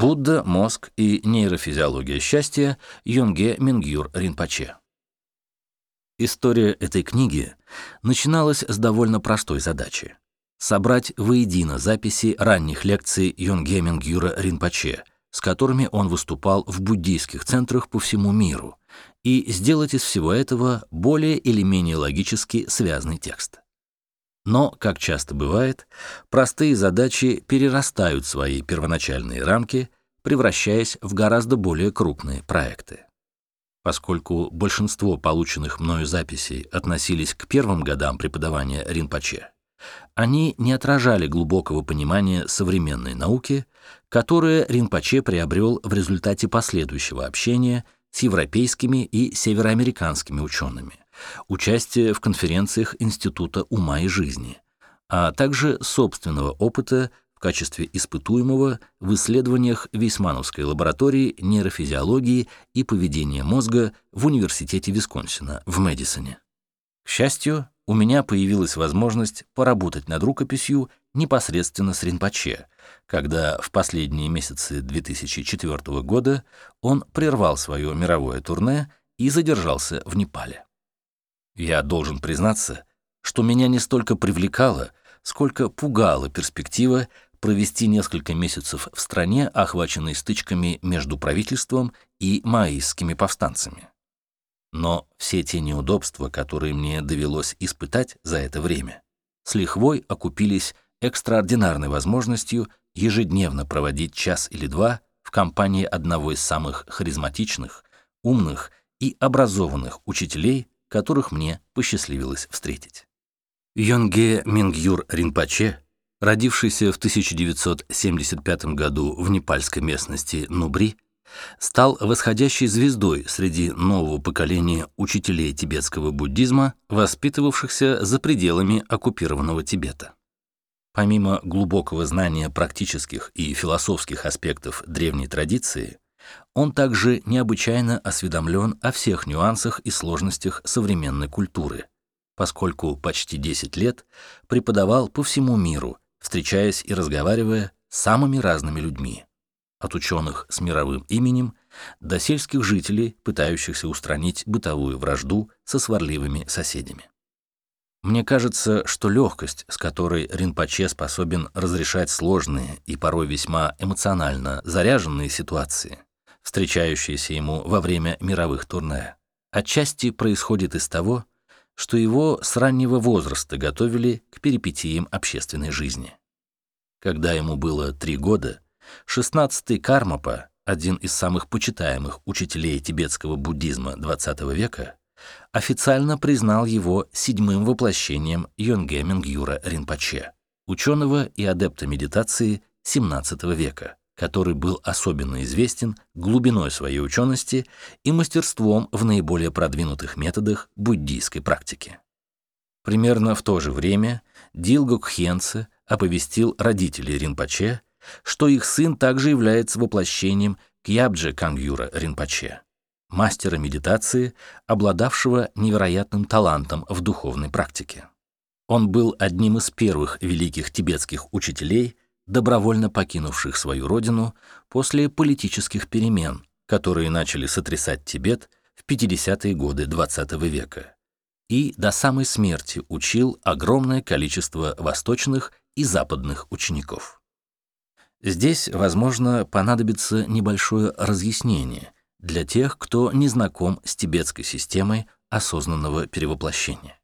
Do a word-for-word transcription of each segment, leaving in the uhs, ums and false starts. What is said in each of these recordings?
Будда, мозг и нейрофизиология счастья Йонге Мингюр Ринпоче. История этой книги начиналась с довольно простой задачи — собрать воедино записи ранних лекций Йонге Мингюра Ринпоче, с которыми он выступал в буддийских центрах по всему миру, и сделать из всего этого более или менее логически связанный текст. Но, как часто бывает, простые задачи перерастают свои первоначальные рамки, превращаясь в гораздо более крупные проекты. Поскольку большинство полученных мною записей относились к первым годам преподавания Ринпоче, они не отражали глубокого понимания современной науки, которое Ринпоче приобрел в результате последующего общения с европейскими и североамериканскими учеными, участия в конференциях Института ума и жизни, а также собственного опыта в качестве испытуемого в исследованиях Вейсмановской лаборатории нейрофизиологии и поведения мозга в Университете Висконсина в Мэдисоне. К счастью, у меня появилась возможность поработать над рукописью непосредственно с Ринпоче, когда в последние месяцы две тысячи четвёртого года он прервал свое мировое турне и задержался в Непале. Я должен признаться, что меня не столько привлекала, сколько пугала перспектива провести несколько месяцев в стране, охваченной стычками между правительством и маоистскими повстанцами. Но все те неудобства, которые мне довелось испытать за это время, с лихвой окупились экстраординарной возможностью ежедневно проводить час или два в компании одного из самых харизматичных, умных и образованных учителей, которых мне посчастливилось встретить. Йонге Мингюр Ринпоче, родившийся в тысяча девятьсот семьдесят пятом году в непальской местности Нубри, стал восходящей звездой среди нового поколения учителей тибетского буддизма, воспитывавшихся за пределами оккупированного Тибета. Помимо глубокого знания практических и философских аспектов древней традиции, он также необычайно осведомлен о всех нюансах и сложностях современной культуры, поскольку почти десять лет преподавал по всему миру, встречаясь и разговаривая с самыми разными людьми, от ученых с мировым именем до сельских жителей, пытающихся устранить бытовую вражду со сварливыми соседями. Мне кажется, что легкость, с которой Ринпоче способен разрешать сложные и порой весьма эмоционально заряженные ситуации, встречающиеся ему во время мировых турне, отчасти происходит из того, что его с раннего возраста готовили к перипетиям общественной жизни. Когда ему было три года, шестнадцатый Кармапа, один из самых почитаемых учителей тибетского буддизма двадцатого века, официально признал его седьмым воплощением Йонге Мингюра Ринпоче, ученого и адепта медитации семнадцатого века, который был особенно известен глубиной своей учености и мастерством в наиболее продвинутых методах буддийской практики. Примерно в то же время Дилго Кхьенце оповестил родителей Ринпоче, что их сын также является воплощением Кьябджи Кангюра Ринпоче, мастера медитации, обладавшего невероятным талантом в духовной практике. Он был одним из первых великих тибетских учителей, добровольно покинувших свою родину после политических перемен, которые начали сотрясать Тибет в пятидесятые годы двадцатого века, и до самой смерти учил огромное количество восточных и западных учеников. Здесь, возможно, понадобится небольшое разъяснение для тех, кто не знаком с тибетской системой осознанного перевоплощения.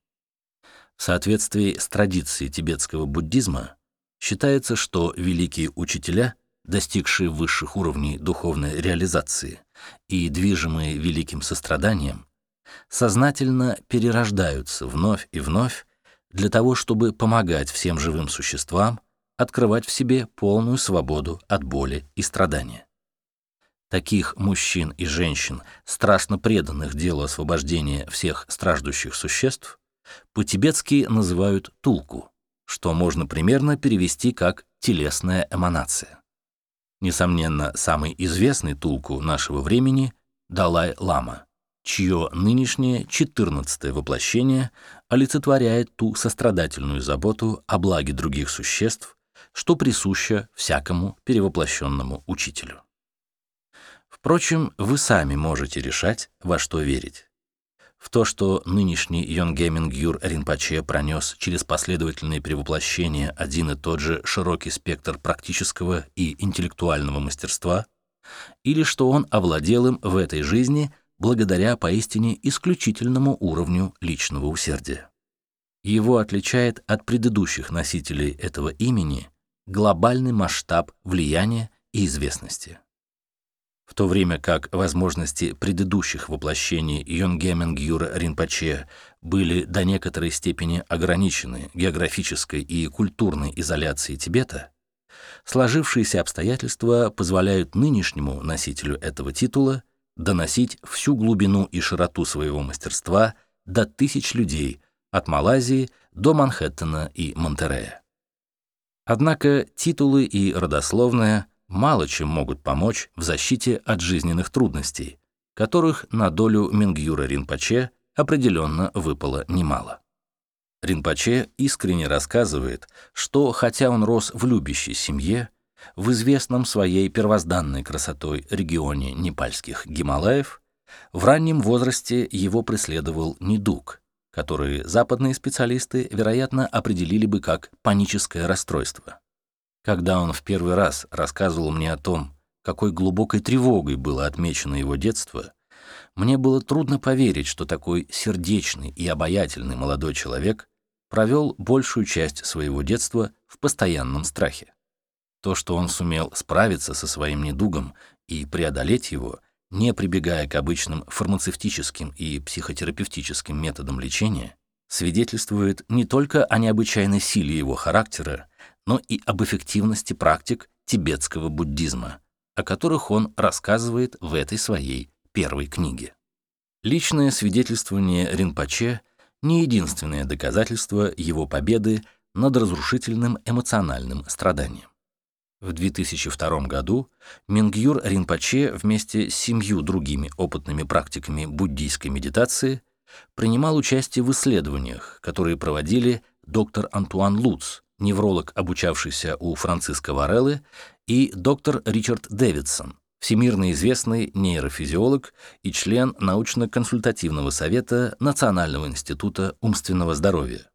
В соответствии с традицией тибетского буддизма считается, что великие учителя, достигшие высших уровней духовной реализации и движимые великим состраданием, сознательно перерождаются вновь и вновь для того, чтобы помогать всем живым существам открывать в себе полную свободу от боли и страдания. Таких мужчин и женщин, страстно преданных делу освобождения всех страждущих существ, по-тибетски называют тулку, что можно примерно перевести как «телесная эманация». Несомненно, самый известный тулку нашего времени — Далай-лама, чье нынешнее четырнадцатое воплощение олицетворяет ту сострадательную заботу о благе других существ, что присуще всякому перевоплощенному учителю. Впрочем, вы сами можете решать, во что верить. В то, что нынешний Йонге Мингюр Ринпоче пронес через последовательные перевоплощения один и тот же широкий спектр практического и интеллектуального мастерства, или что он овладел им в этой жизни благодаря поистине исключительному уровню личного усердия. Его отличает от предыдущих носителей этого имени глобальный масштаб влияния и известности. В то время как возможности предыдущих воплощений Йонге Мингюра Ринпоче были до некоторой степени ограничены географической и культурной изоляцией Тибета, сложившиеся обстоятельства позволяют нынешнему носителю этого титула доносить всю глубину и широту своего мастерства до тысяч людей от Малайзии до Манхэттена и Монтерея. Однако титулы и родословная мало чем могут помочь в защите от жизненных трудностей, которых на долю Мингюра Ринпоче определенно выпало немало. Ринпоче искренне рассказывает, что хотя он рос в любящей семье, в известном своей первозданной красотой регионе непальских Гималаев, в раннем возрасте его преследовал недуг, который западные специалисты, вероятно, определили бы как паническое расстройство. Когда он в первый раз рассказывал мне о том, какой глубокой тревогой было отмечено его детство, мне было трудно поверить, что такой сердечный и обаятельный молодой человек провел большую часть своего детства в постоянном страхе. То, что он сумел справиться со своим недугом и преодолеть его, не прибегая к обычным фармацевтическим и психотерапевтическим методам лечения, свидетельствует не только о необычайной силе его характера, но и об эффективности практик тибетского буддизма, о которых он рассказывает в этой своей первой книге. Личное свидетельствование Ринпоче не единственное доказательство его победы над разрушительным эмоциональным страданием. В две тысячи втором году Мингюр Ринпоче вместе с семью другими опытными практиками буддийской медитации принимал участие в исследованиях, которые проводили доктор Антуан Луц, невролог, обучавшийся у Франциско Вареллы, и доктор Ричард Дэвидсон, всемирно известный нейрофизиолог и член научно-консультативного совета Национального института умственного здоровья.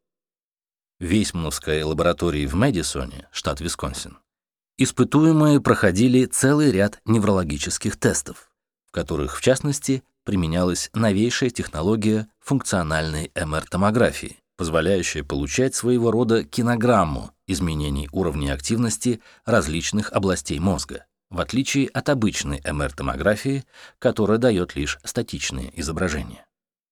В Вейсмановской лаборатории в Мэдисоне, штат Висконсин, испытуемые проходили целый ряд неврологических тестов, в которых, в частности, применялась новейшая технология функциональной эм эр-томографии, позволяющая получать своего рода кинограмму изменений уровня активности различных областей мозга, в отличие от обычной эм эр-томографии, которая дает лишь статичные изображения.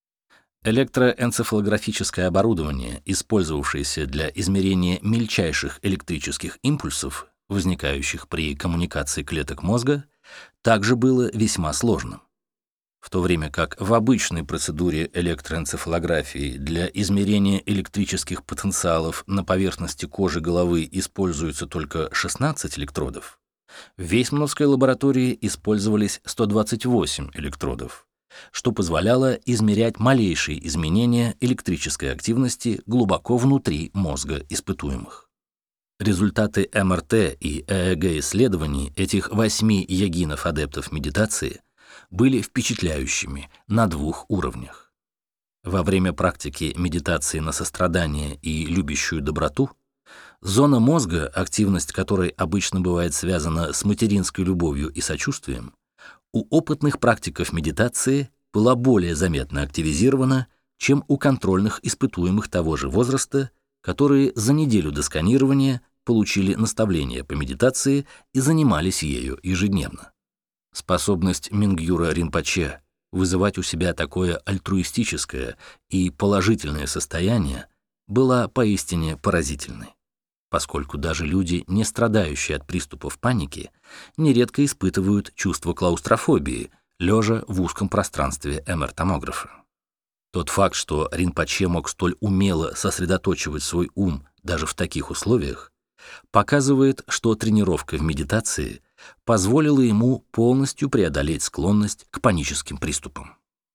Электроэнцефалографическое оборудование, использовавшееся для измерения мельчайших электрических импульсов, возникающих при коммуникации клеток мозга, также было весьма сложным. В то время как в обычной процедуре электроэнцефалографии для измерения электрических потенциалов на поверхности кожи головы используются только шестнадцать электродов, в Вейсмановской лаборатории использовались сто двадцать восемь электродов, что позволяло измерять малейшие изменения электрической активности глубоко внутри мозга испытуемых. Результаты эм эр тэ и э э гэ-исследований этих восьми йогинов-адептов медитации были впечатляющими на двух уровнях. Во время практики медитации на сострадание и любящую доброту зона мозга, активность которой обычно бывает связана с материнской любовью и сочувствием, у опытных практиков медитации была более заметно активизирована, чем у контрольных испытуемых того же возраста, которые за неделю до сканирования получили наставления по медитации и занимались ею ежедневно. Способность Мингюра Ринпоче вызывать у себя такое альтруистическое и положительное состояние была поистине поразительной, поскольку даже люди, не страдающие от приступов паники, нередко испытывают чувство клаустрофобии, лежа в узком пространстве эм эр-томографа. Тот факт, что Ринпоче мог столь умело сосредоточивать свой ум даже в таких условиях, показывает, что тренировка в медитации позволила ему полностью преодолеть склонность к паническим приступам.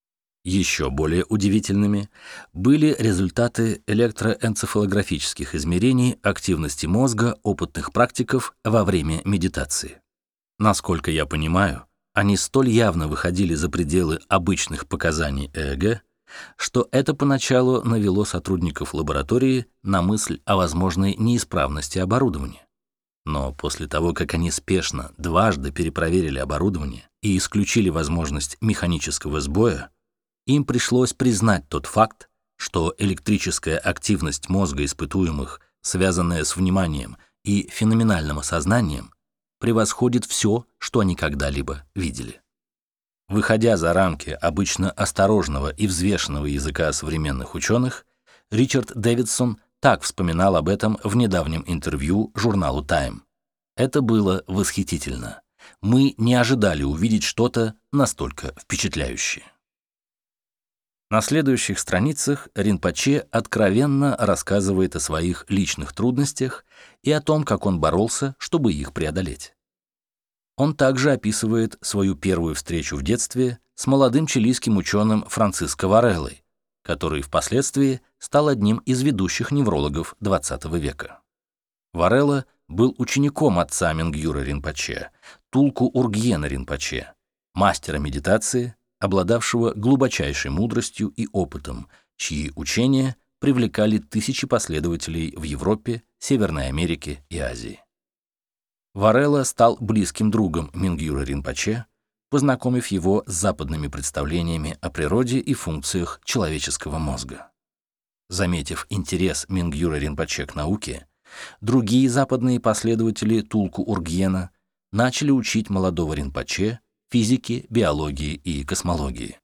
Еще более удивительными были результаты электроэнцефалографических измерений активности мозга опытных практиков во время медитации. Насколько я понимаю, они столь явно выходили за пределы обычных показаний ЭЭГ, что это поначалу навело сотрудников лаборатории на мысль о возможной неисправности оборудования. Но после того, как они спешно дважды перепроверили оборудование и исключили возможность механического сбоя, им пришлось признать тот факт, что электрическая активность мозга испытуемых, связанная с вниманием и феноменальным осознанием, превосходит все, что они когда-либо видели. Выходя за рамки обычно осторожного и взвешенного языка современных ученых, Ричард Дэвидсон так вспоминал об этом в недавнем интервью журналу Time. Это было восхитительно. Мы не ожидали увидеть что-то настолько впечатляющее. На следующих страницах Ринпоче откровенно рассказывает о своих личных трудностях и о том, как он боролся, чтобы их преодолеть. Он также описывает свою первую встречу в детстве с молодым чилийским ученым Франциско Вареллой, который впоследствии стал одним из ведущих неврологов двадцатого века. Варелла был учеником отца Мингюра Ринпоче, Тулку Ургьена Ринпоче, мастера медитации, обладавшего глубочайшей мудростью и опытом, чьи учения привлекали тысячи последователей в Европе, Северной Америке и Азии. Варелла стал близким другом Мингюра Ринпоче, познакомив его с западными представлениями о природе и функциях человеческого мозга. Заметив интерес Мингюра Ринпоче к науке, другие западные последователи Тулку Ургьена начали учить молодого Ринпоче физике, биологии и космологии.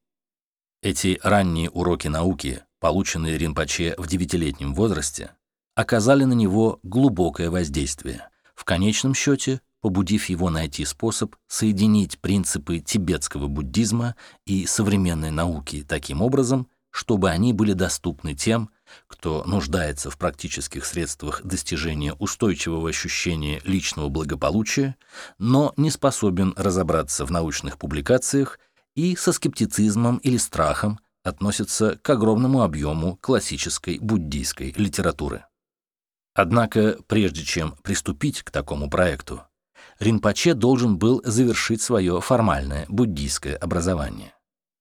Эти ранние уроки науки, полученные Ринпоче в девятилетнем возрасте, оказали на него глубокое воздействие, в конечном счете побудив его найти способ соединить принципы тибетского буддизма и современной науки таким образом, чтобы они были доступны тем, кто нуждается в практических средствах достижения устойчивого ощущения личного благополучия, но не способен разобраться в научных публикациях и со скептицизмом или страхом относится к огромному объему классической буддийской литературы. Однако, прежде чем приступить к такому проекту, Ринпоче должен был завершить свое формальное буддийское образование.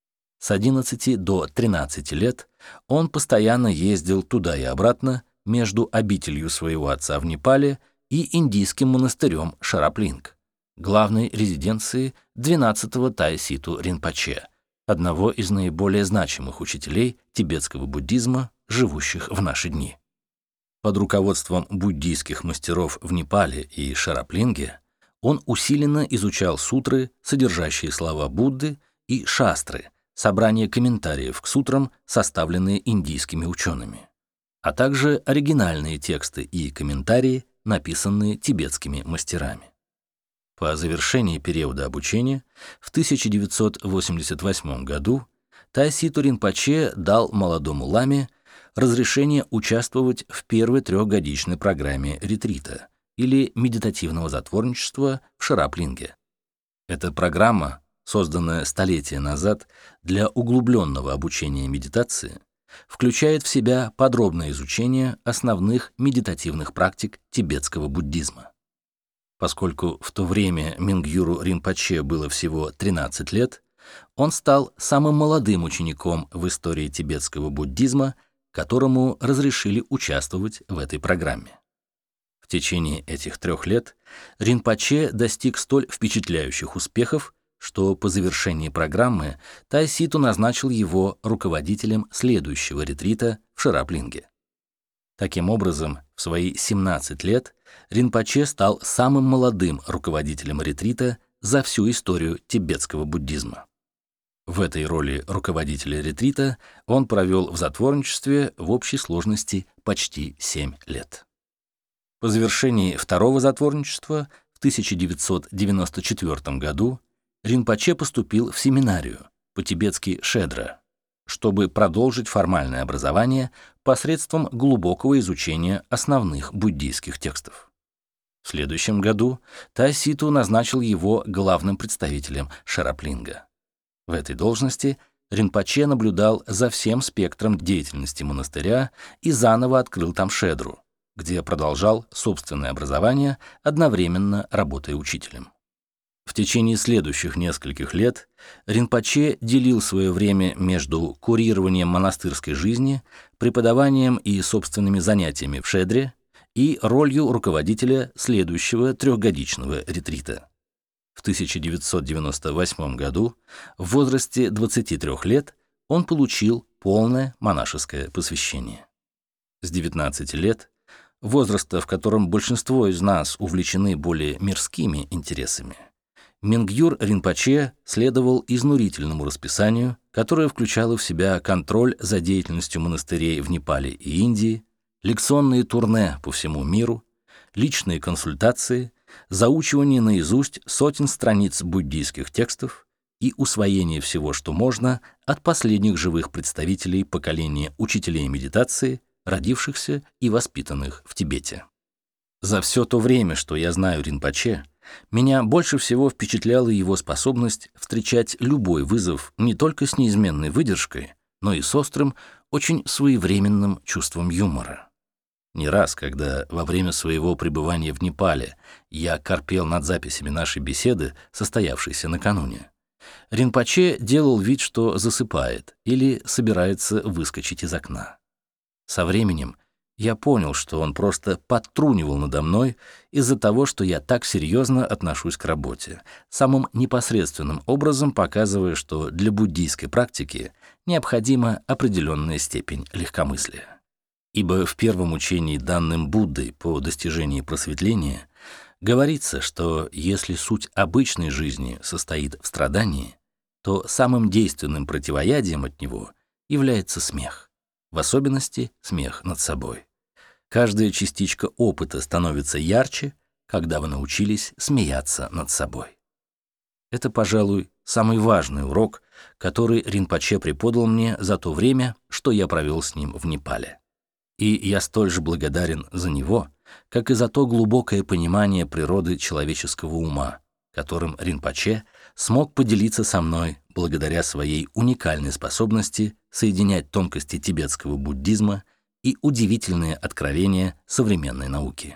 С одиннадцати до тринадцати лет он постоянно ездил туда и обратно между обителью своего отца в Непале и индийским монастырем Шараплинг, главной резиденцией двенадцатого Тайситу Ринпоче, одного из наиболее значимых учителей тибетского буддизма, живущих в наши дни. Под руководством буддийских мастеров в Непале и Шараплинге он усиленно изучал сутры, содержащие слова Будды, и шастры, собрание комментариев к сутрам, составленные индийскими учеными, а также оригинальные тексты и комментарии, написанные тибетскими мастерами. По завершении периода обучения в тысяча девятьсот восемьдесят восьмом году Тайситу Ринпоче дал молодому ламе разрешение участвовать в первой трехгодичной программе ретрита или медитативного затворничества в Шараплинге. Эта программа, созданная столетия назад для углубленного обучения медитации, включает в себя подробное изучение основных медитативных практик тибетского буддизма. Поскольку в то время Мингюру Ринпоче было всего тринадцать лет, он стал самым молодым учеником в истории тибетского буддизма, которому разрешили участвовать в этой программе. В течение этих трех лет Ринпоче достиг столь впечатляющих успехов, что по завершении программы Тайситу назначил его руководителем следующего ретрита в Шараплинге. Таким образом, в свои семнадцать лет Ринпоче стал самым молодым руководителем ретрита за всю историю тибетского буддизма. В этой роли руководителя ретрита он провел в затворничестве в общей сложности почти семь лет. По завершении второго затворничества в тысяча девятьсот девяносто четвёртом году Ринпоче поступил в семинарию, по-тибетски Шедра, чтобы продолжить формальное образование посредством глубокого изучения основных буддийских текстов. В следующем году Тайситу назначил его главным представителем Шараплинга. В этой должности Ринпоче наблюдал за всем спектром деятельности монастыря и заново открыл там шедру, где продолжал собственное образование, одновременно работая учителем. В течение следующих нескольких лет Ринпоче делил свое время между курированием монастырской жизни, преподаванием и собственными занятиями в шедре и ролью руководителя следующего трехгодичного ретрита. В тысяча девятьсот девяносто восьмом году, в возрасте двадцати трёх лет, он получил полное монашеское посвящение. С девятнадцати лет, возраста, в котором большинство из нас увлечены более мирскими интересами, Мингюр Ринпоче следовал изнурительному расписанию, которое включало в себя контроль за деятельностью монастырей в Непале и Индии, лекционные турне по всему миру, личные консультации, заучивание наизусть сотен страниц буддийских текстов и усвоение всего, что можно, от последних живых представителей поколения учителей медитации, родившихся и воспитанных в Тибете. За все то время, что я знаю Ринпоче, меня больше всего впечатляла его способность встречать любой вызов не только с неизменной выдержкой, но и с острым, очень своевременным чувством юмора. Не раз, когда во время своего пребывания в Непале я корпел над записями нашей беседы, состоявшейся накануне, Ринпоче делал вид, что засыпает или собирается выскочить из окна. Со временем я понял, что он просто подтрунивал надо мной из-за того, что я так серьезно отношусь к работе, самым непосредственным образом показывая, что для буддийской практики необходима определенная степень легкомыслия. Ибо в первом учении, данным Буддой по достижении просветления, говорится, что если суть обычной жизни состоит в страдании, то самым действенным противоядием от него является смех, в особенности смех над собой. Каждая частичка опыта становится ярче, когда вы научились смеяться над собой. Это, пожалуй, самый важный урок, который Ринпоче преподал мне за то время, что я провел с ним в Непале. И я столь же благодарен за него, как и за то глубокое понимание природы человеческого ума, которым Ринпоче смог поделиться со мной благодаря своей уникальной способности соединять тонкости тибетского буддизма и удивительные откровения современной науки.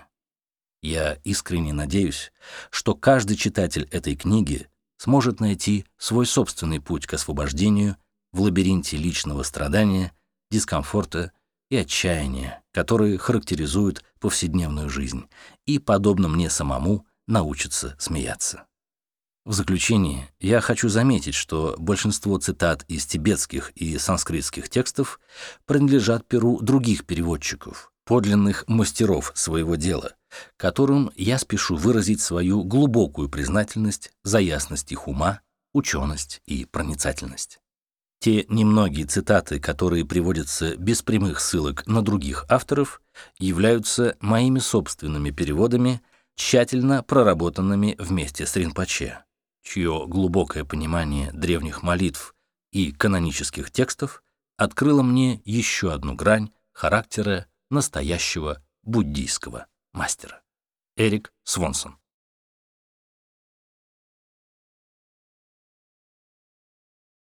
Я искренне надеюсь, что каждый читатель этой книги сможет найти свой собственный путь к освобождению в лабиринте личного страдания, дискомфорта и отчаяния, которые характеризуют повседневную жизнь, и, подобно мне самому, научится смеяться. В заключение я хочу заметить, что большинство цитат из тибетских и санскритских текстов принадлежат перу других переводчиков, подлинных мастеров своего дела, которым я спешу выразить свою глубокую признательность за ясность их ума, ученость и проницательность. Те немногие цитаты, которые приводятся без прямых ссылок на других авторов, являются моими собственными переводами, тщательно проработанными вместе с Ринпоче, чье глубокое понимание древних молитв и канонических текстов открыло мне еще одну грань характера настоящего буддийского мастера. Эрик Свонсон.